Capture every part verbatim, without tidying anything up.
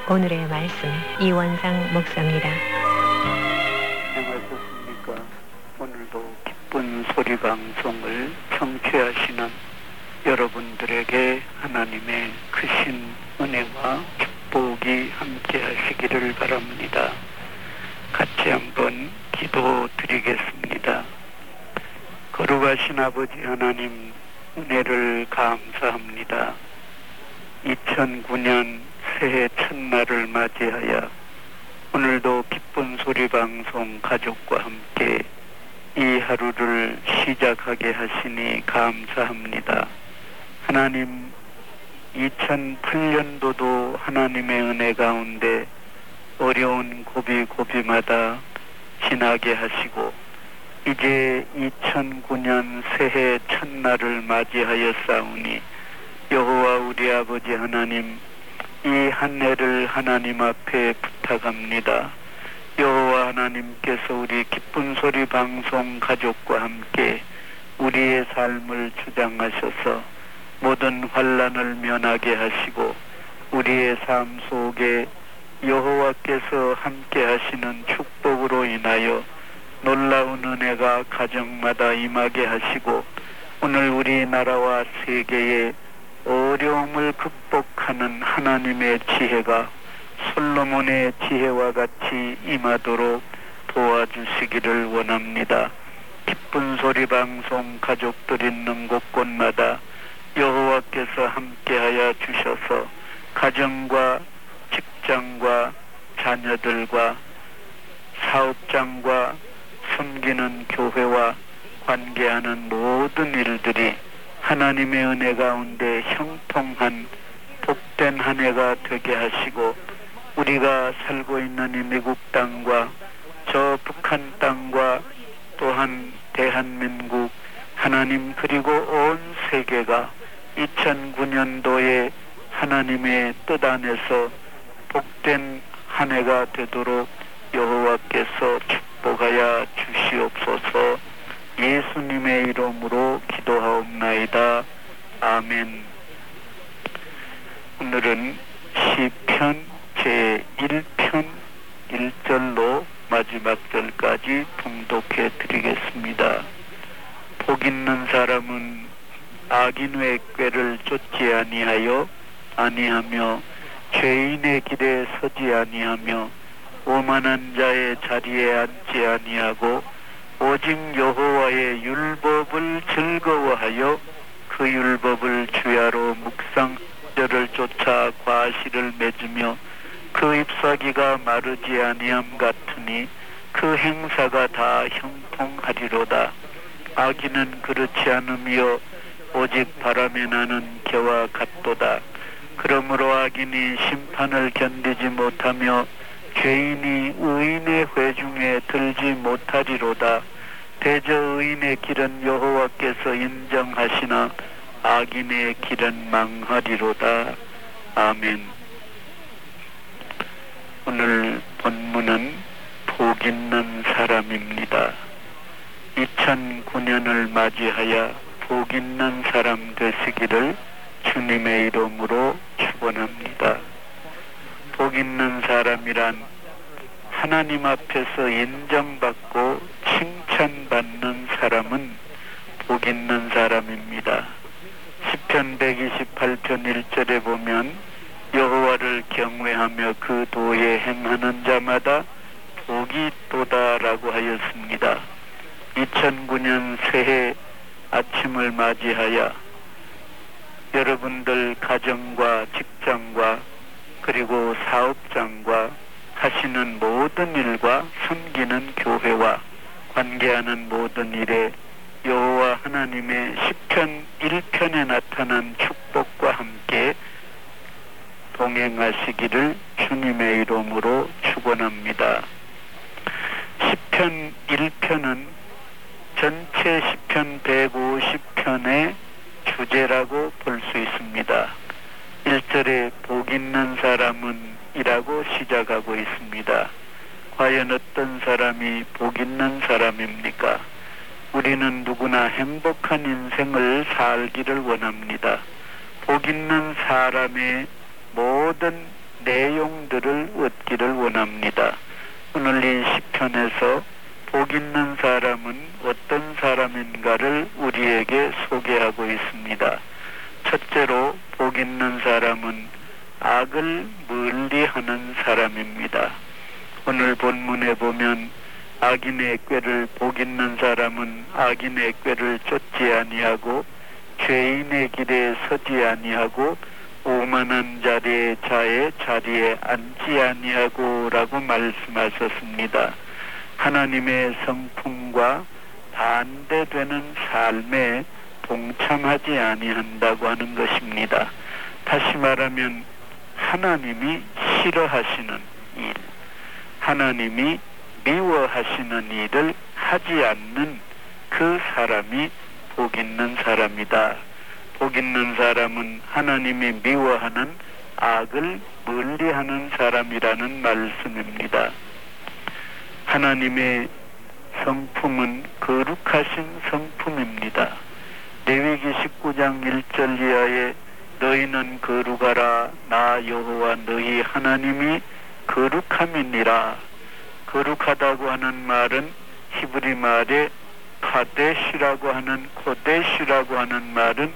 오늘의 말씀 이원상 목사입니다. 안녕하셨습니까? 오늘도 기쁜 소리 방송을 청취하시는 여러분들에게 하나님의 크신 은혜와 축복이 함께 하시기를 바랍니다. 같이 한번 기도드리겠습니다. 거룩하신 아버지 하나님, 은혜를 감사합니다. 이천구 년 새해 첫날을 맞이하여 오늘도 기쁜 소리 방송 가족과 함께 이 하루를 시작하게 하시니 감사합니다. 하나님, 이천팔 년도도 하나님의 은혜 가운데 어려운 고비고비마다 지나게 하시고 이제 이천구 년 새해 첫날을 맞이하여 싸우니 여호와 우리 아버지 하나님, 이 한 해를 하나님 앞에 부탁합니다. 여호와 하나님께서 우리 기쁜 소리 방송 가족과 함께 우리의 삶을 주장하셔서 모든 환난을 면하게 하시고 우리의 삶 속에 여호와께서 함께 하시는 축복으로 인하여 놀라운 은혜가 가정마다 임하게 하시고 오늘 우리나라와 세계의 어려움을 극복하는 하나님의 지혜가 솔로몬의 지혜와 같이 임하도록 도와주시기를 원합니다. 기쁜 소리 방송 가족들 있는 곳곳마다 여호와께서 함께하여 주셔서 가정과 직장과 자녀들과 사업장과 섬기는 교회와 관계하는 모든 일들이 하나님의 은혜 가운데 형통한 복된 한 해가 되게 하시고 우리가 살고 있는 이 미국 땅과 저 북한 땅과 또한 대한민국, 하나님 그리고 온 세계가 이천구 년도에 하나님의 뜻 안에서 복된 한 해가 되도록 여호와께서 축복하여 주시옵소서. 예수님의 이름으로 기도하옵나이다. 아멘. 오늘은 시편 제일 편 일 절로 마지막 절까지 봉독해 드리겠습니다. 복 있는 사람은 악인의 꾀를 쫓지 아니하여 아니하며 죄인의 길에 서지 아니하며 오만한 자의 자리에 앉지 아니하고 오직 여호와의 율법을 즐거워하여 그 율법을 주야로 묵상절을 쫓아 과실을 맺으며 그 잎사귀가 마르지 아니함 같으니 그 행사가 다 형통하리로다. 악인은 그렇지 않으며 오직 바람에 나는 겨와 같도다. 그러므로 악인이 심판을 견디지 못하며 죄인이 의인의 회중에 들지 못하리로다. 대저 의인의 길은 여호와께서 인정하시나 악인의 길은 망하리로다. 아멘. 오늘 본문은 복 있는 사람입니다. 이천구 년을 맞이하여 복 있는 사람 되시기를 주님의 이름으로 축원합니다. 복 있는 사람이란 하나님 앞에서 인정받고 칭찬받는 사람은 복 있는 사람입니다. 시편 백이십팔 편 일 절에 보면 여호와를 경외하며 그 도에 행하는 자마다 복이 있도다라고 하였습니다. 이천구 년 새해 아침을 맞이하여 여러분들 가정과 직장과 그리고 사업장과 하시는 모든 일과 섬기는 교회와 관계하는 모든 일에 여호와 하나님의 시편 일 편에 나타난 축복과 함께 동행하시기를 주님의 이름으로 축원합니다. 시편 일 편은 전체 시편 백오십 편의 주제라고 볼 수 있습니다. 일 절에 복 있는 사람은 이라고 시작하고 있습니다. 과연 어떤 사람이 복 있는 사람입니까? 우리는 누구나 행복한 인생을 살기를 원합니다. 복 있는 사람의 모든 내용들을 얻기를 원합니다. 오늘 이 시편에서 복 있는 사람은 어떤 사람인가를 우리에게 소개하고 있습니다. 첫째로 복 있는 사람은 악을 멀리하는 사람입니다. 오늘 본문에 보면 악인의 꾀를 복 있는 사람은 악인의 꾀를 쫓지 아니하고 죄인의 길에 서지 아니하고 오만한 자리에 자의 자리에 앉지 아니하고 라고 말씀하셨습니다. 하나님의 성품과 반대되는 삶에 동참하지 아니한다고 하는 것입니다. 다시 말하면 하나님이 싫어하시는 일, 하나님이 미워하시는 일을 하지 않는 그 사람이 복 있는 사람이다. 복 있는 사람은 하나님이 미워하는 악을 멀리하는 사람이라는 말씀입니다. 하나님의 성품은 거룩하신 성품입니다. 레위기 십구 장 일 절 이하에 너희는 거룩하라 나 여호와 너희 하나님이 거룩함이니라. 거룩하다고 하는 말은 히브리 말에 카데시라고 하는 코데시라고 하는 말은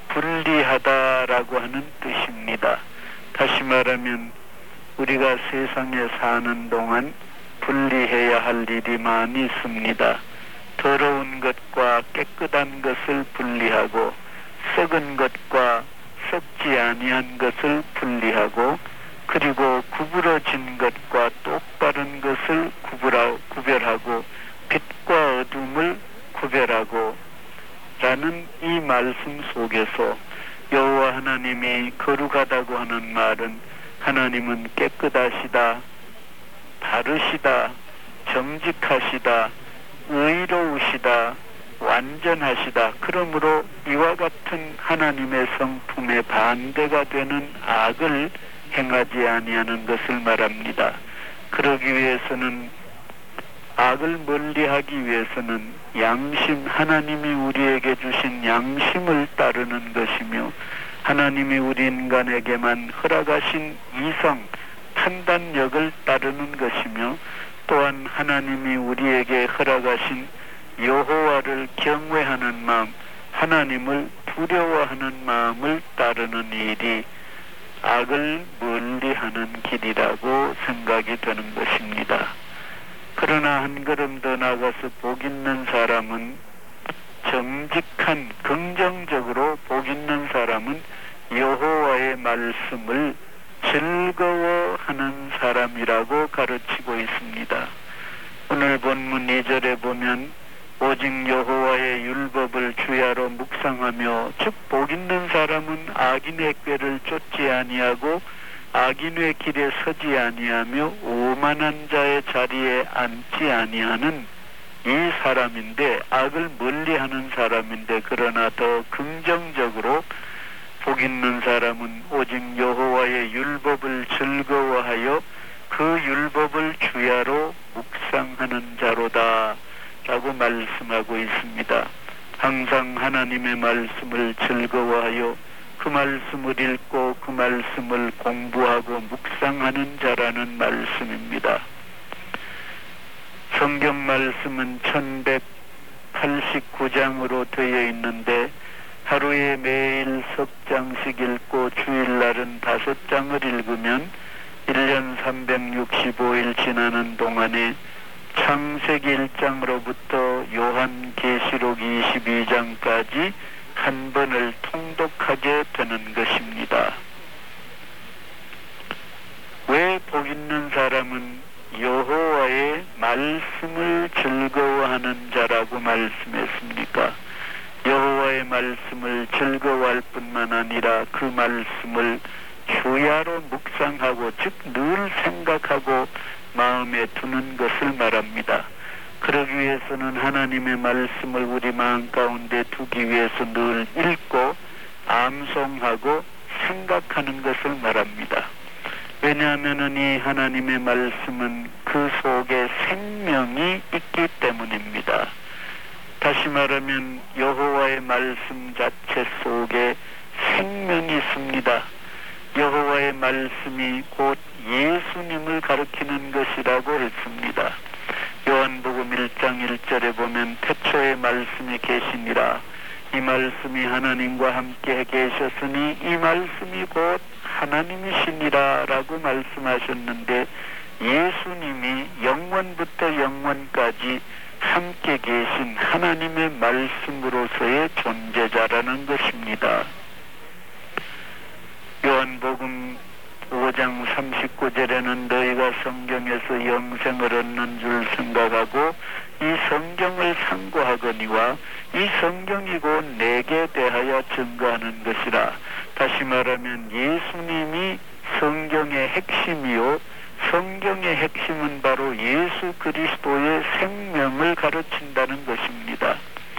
분리하다라고 하는 뜻입니다. 다시 말하면 우리가 세상에 사는 동안 분리해야 할 일이 많이 있습니다. 더러운 것과 깨끗한 것을 분리하고 썩은 것과 썩지 아니한 것을 분리하고 그리고 구부러진 것과 똑바른 것을 구분하, 구별하고 빛과 어둠을 구별하고 라는 이 말씀 속에서 여호와 하나님이 거룩하다고 하는 말은 하나님은 깨끗하시다, 바르시다, 정직하시다, 의로우시다, 완전하시다. 그러므로 이와 같은 하나님의 성품에 반대가 되는 악을 행하지 아니하는 것을 말합니다. 그러기 위해서는 악을 멀리하기 위해서는 양심, 하나님이 우리에게 주신 양심을 따르는 것이며 하나님이 우리 인간에게만 허락하신 이성, 판단력을 따르는 것이며 또한 하나님이 우리에게 허락하신 여호와를 경외하는 마음, 하나님을 두려워하는 마음을 따르는 일이 악을 멀리하는 길이라고 생각이 되는 것입니다. 그러나 한 걸음 더 나가서 복 있는 사람은 정직한, 긍정적으로 복 있는 사람은 여호와의 말씀을 즐거워하는 사람이라고 가르치고 있습니다. 오늘 본문 이 절에 보면 오직 여호와의 율법을 주야로 묵상하며 즉 복 있는 사람은 악인의 꾀를 쫓지 아니하고 악인의 길에 서지 아니하며 오만한 자의 자리에 앉지 아니하는 이 사람인데 악을 멀리하는 사람인데 그러나 더 긍정적으로 복 있는 사람은 오직 여호와의 율법을 즐거워하여 그 율법을 주야로 묵상하는 자로다 라고 말씀하고 있습니다. 항상 하나님의 말씀을 즐거워하여 그 말씀을 읽고 그 말씀을 공부하고 묵상하는 자라는 말씀입니다. 성경 말씀은 천백팔십구 장으로 되어 있는데 하루에 매일 석 장씩 읽고 주일날은 다섯 장을 읽으면 일 년 삼백육십오 일 지나는 동안에 창세기 일 장으로부터 요한계시록 이십이 장까지 한 번을 통독하게 되는 것입니다. 왜 복 있는 사람은 여호와의 말씀을 즐거워하는 자라고 말씀했습니까? 여호와의 말씀을 즐거워할 뿐만 아니라 그 말씀을 주야로 묵상하고 즉 늘 생각하고 마음에 두는 것을 말합니다. 그러기 위해서는 하나님의 말씀을 우리 마음 가운데 두기 위해서 늘 읽고 암송하고 생각하는 것을 말합니다. 왜냐하면 이 하나님의 말씀은 그 속에 생명이 있기 때문입니다. 다시 말하면 여호와의 말씀 자체 속에 생명이 있습니다. 여호와의 말씀이 곧 예수님을 가리키는 것이라고 했습니다. 요한복음 일 장 일 절에 보면 태초에 말씀이 계시니라. 이 말씀이 하나님과 함께 계셨으니 이 말씀이 곧 하나님이시니라 라고 말씀하셨는데, 예수님이 영원부터 영원까지 함께 계신 하나님의 말씀으로서의 존재자라는 것입니다. 요한복음 오 장 삼십구 절에는 너희가 성경에서 영생을 얻는 줄 생각하고 이 성경을 상고하거니와 이 성경이 곧 내게 대하여 증거하는 것이라. 다시 말하면 예수님이 성경의 핵심이요, 성경의 핵심은 바로 예수 그리스도의 생명을 가르친다는 것입니다.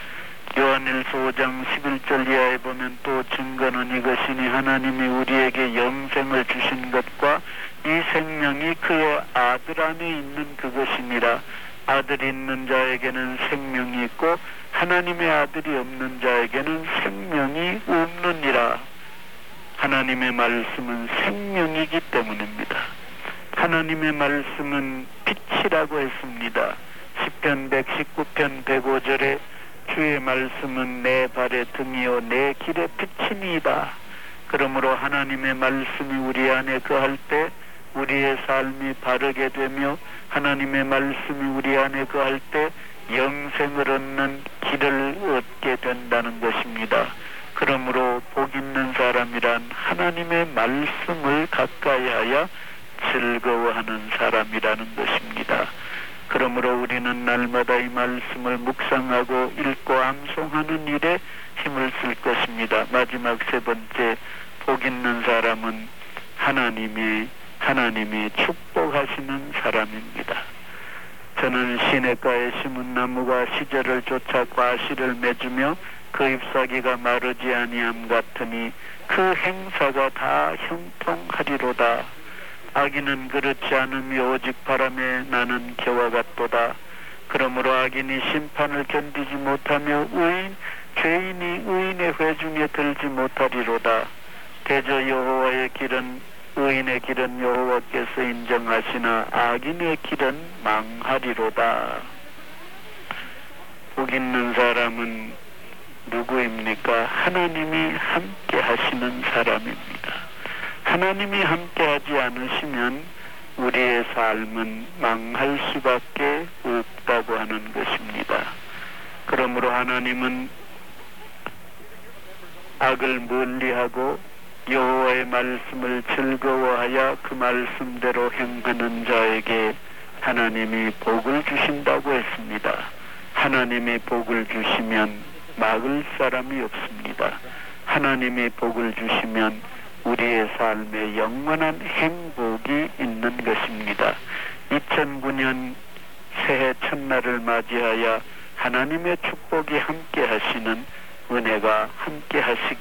요한일서 오 장 십일 절 이하에 보면 또 증거는 이것이니 하나님이 우리에게 영생을 주신 것과 이 생명이 그의 아들 안에 있는 그것이니라. 아들이 있는 자에게는 생명이 있고 하나님의 아들이 없는 자에게는 생명이 없느니라. 하나님의 말씀은 생명이기 때문입니다. 하나님의 말씀은 빛이라고 했습니다. 시편 백십구 편 백오 절에 주의 말씀은 내 발의 등이요 내 길의 빛이니이다. 그러므로 하나님의 말씀이 우리 안에 거할 때 우리의 삶이 바르게 되며, 하나님의 말씀이 우리 안에 거할 때 영생을 얻는 길을 얻게 된다는 것입니다. 그러므로 복 있는 사람이란 하나님의 말씀을 가까이하여 즐거워하는 사람이라는 것입니다. 그러므로 우리는 날마다 이 말씀을 묵상하고 읽고 암송하는 일에 힘을 쓸 것입니다. 마지막 세 번째, 복 있는 사람은 하나님이 하나님이 축복하시는 사람입니다. 저는 시냇가에 심은 나무가 시절을 쫓아 과실을 맺으며 그 잎사귀가 마르지 아니함 같으니 그 행사가 다 형통하리로다. 악인은 그렇지 않음이 오직 바람에 나는 겨와 같도다. 그러므로 악인이 심판을 견디지 못하며 의인 죄인이 의인의 회중에 들지 못하리로다. 대저 여호와의 길은 의인의 길은 여호와께서 인정하시나 악인의 길은 망하리로다. 복 있는 사람은 누구입니까? 하나님이 함께 하시는 사람입니다. 하나님이 함께하지 않으시면 우리의 삶은 망할 수밖에 없다고 하는 것입니다. 그러므로 하나님은 악을 멀리하고 여호와의 말씀을 즐거워하여 그 말씀대로 행하는 자에게 하나님이 복을 주신다고 했습니다. 하나님이 복을 주시면 막을 사람이 없습니다. 하나님이 복을 주시면 우리의 삶에 영원한 행복이 있는 것입니다. 이천구 년 새해 첫날을 맞이하여 하나님의 축복이 함께 하시는 은혜가 함께 하시기